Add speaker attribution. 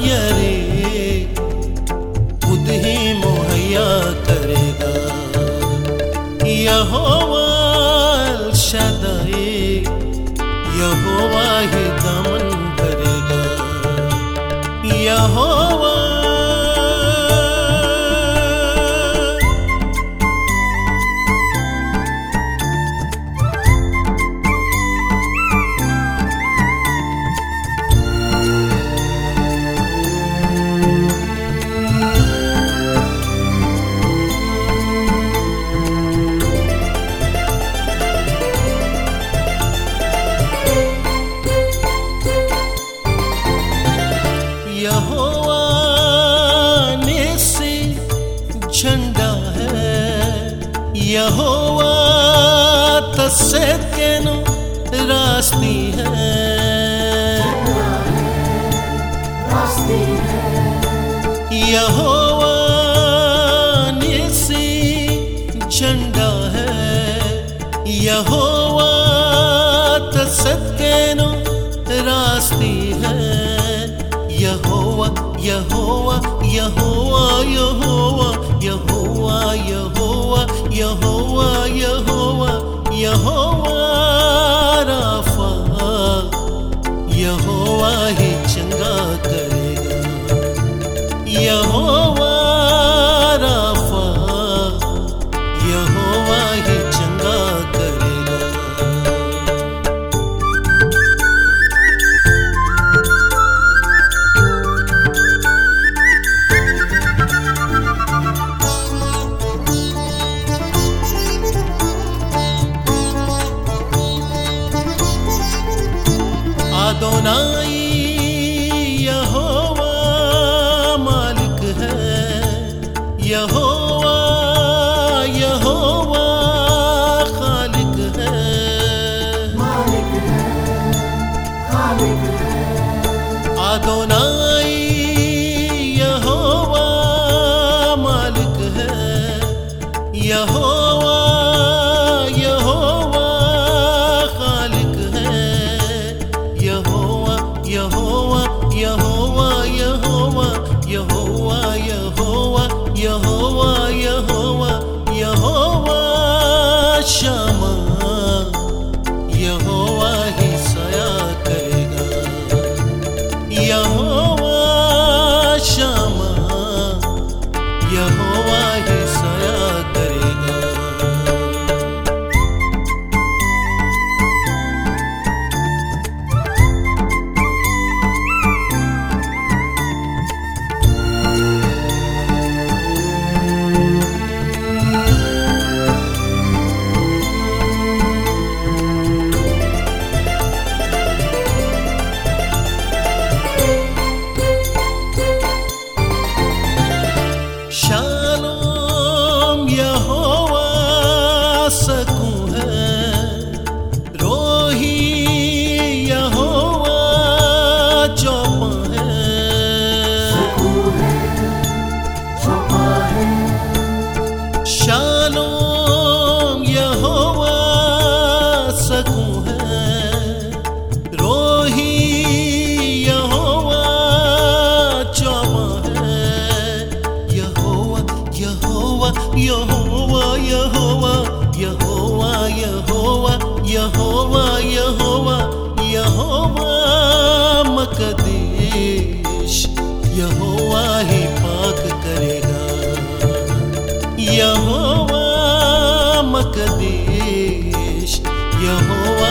Speaker 1: यरे खुद ही मुहैया करेगा। यहोवा अल शदाई, यहोवा ही दामन भरेगा। यहोवा यहोवा निस्सी झंडा है, यहोवा तसेकेनो रास्ती है। यहोवा निस्सी झंडा है, यहोवा तसेकेनो रास्ती है। यहोवा यहोवा यहोवा यहोवा यहोवा यहोवा यहोवा यहोवा यहोवा राफा, यहोवा ही चंगा करेगा। यहोवा राफा, यहोवा ही चंगा करेगा। अदोनाई यहोवा मालिक है, यहोवा यहोवा खालिक है। अदोनाई यहोवा मालिक है, यहोवा यहोवा खालिक है। यहोवा यहोवा यहोवा यहोवा यहोवा यहोवा यहोवा यहोवा यहोवा शमा, यहोवा ही सया करेगा। यहोवा शमा, यहोवा ही सया करेगा। शालोम यहोवा सकूं है, रोही यहोवा चौपा है। शालोम यहोवा सकूं है, रोही यहोवा चौपा है। यहोवा यहोवा यहोवा यहोवा यहोवा यहोवा यहोवा यहोवा मकदेश, यहोवा ही पाक करेगा। यहोवा मकदेश, यहोवा